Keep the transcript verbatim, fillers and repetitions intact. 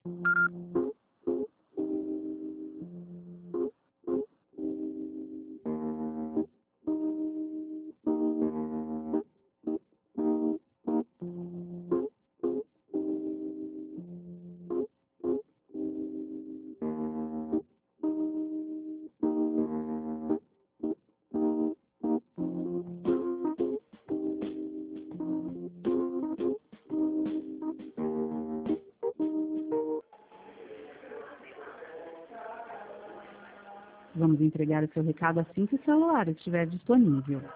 Vamos entregar o seu recado assim que o celular estiver disponível.